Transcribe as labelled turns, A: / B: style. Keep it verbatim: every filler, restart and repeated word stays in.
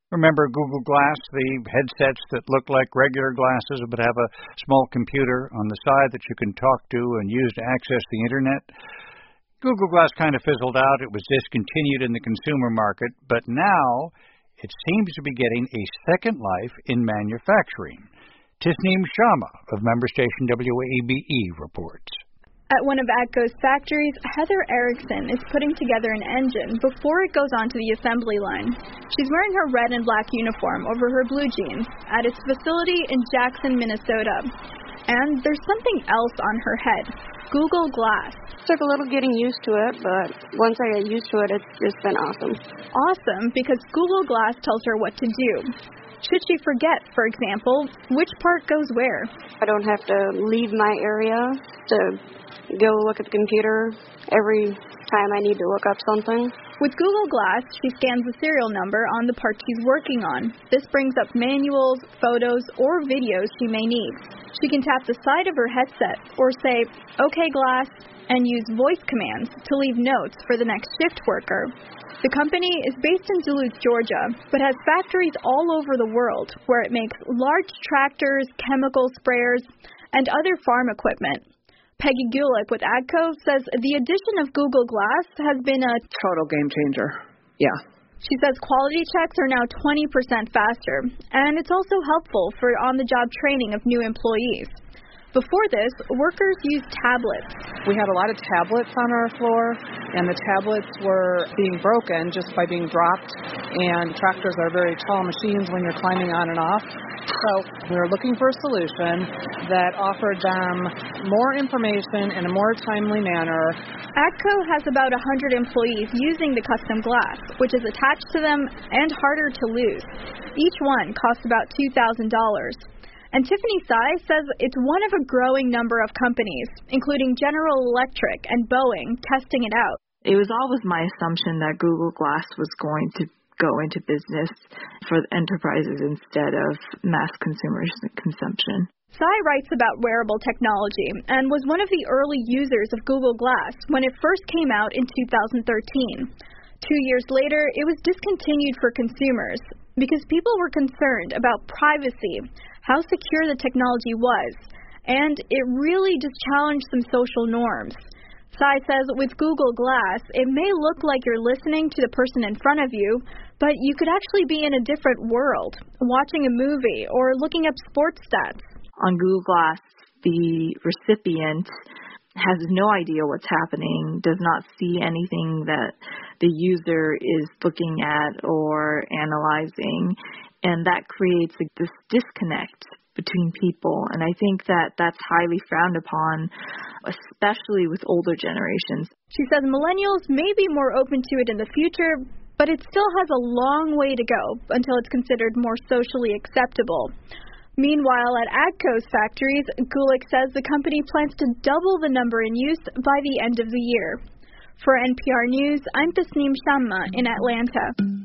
A: Remember Google Glass, the headsets that look like regular glasses but have a small computer on the side that you can talk to and use to access the Internet? Google Glass kind of fizzled out. It was discontinued in the consumer market, but now it seems to be getting a second life in manufacturing. Tasneem Shamma of member station W A B E reports.
B: At one of AGCO's factories, Heather Erickson is putting together an engine before it goes onto the assembly line. She's wearing her red and black uniform over her blue jeans at its facility in Jackson, Minnesota. And there's something else on her head, Google Glass.
C: Took a little getting used to it, but once I get used to it, it's just been awesome.
B: Awesome because Google Glass tells her what to do. Should she forget, for example, which part goes where?
C: I don't have to leave my area to go look at the computer every time I need to look up something.
B: With Google Glass, she scans the serial number on the part she's working on. This brings up manuals, photos, or videos she may need. She can tap the side of her headset or say, "OK, Glass," and use voice commands to leave notes for the next shift worker. The company is based in Duluth, Georgia, but has factories all over the world where it makes large tractors, chemical sprayers, and other farm equipment. Peggy Gulick with AGCO says the addition of Google Glass has been a
D: total game changer. Yeah.
B: She says quality checks are now twenty percent faster, and it's also helpful for on-the-job training of new employees. Before this, workers used tablets.
D: We had a lot of tablets on our floor, and the tablets were being broken just by being dropped, and tractors are very tall machines when you're climbing on and off. So we were looking for a solution that offered them more information in a more timely manner.
B: AGCO has about one hundred employees using the custom glass, which is attached to them and harder to lose. Each one costs about two thousand dollars. And Tiffany Tsai says it's one of a growing number of companies, including General Electric and Boeing, testing it out.
E: It was always my assumption that Google Glass was going to go into business for enterprises instead of mass consumer consumption.
B: Tsai writes about wearable technology and was one of the early users of Google Glass when it first came out in two thousand thirteen. Two years later, it was discontinued for consumers because people were concerned about privacy, how secure the technology was, and it really just challenged some social norms. Tsai says with Google Glass, it may look like you're listening to the person in front of you, but you could actually be in a different world, watching a movie or looking up sports stats.
E: On Google Glass, the recipient has no idea what's happening, does not see anything that the user is looking at or analyzing, and that creates this disconnect between people. And I think that that's highly frowned upon, especially with older generations.
B: She says millennials may be more open to it in the future, but it still has a long way to go until it's considered more socially acceptable. Meanwhile, at AGCO's factories, Gulick says the company plans to double the number in use by the end of the year. For N P R News, I'm Tasneem Shamma in Atlanta.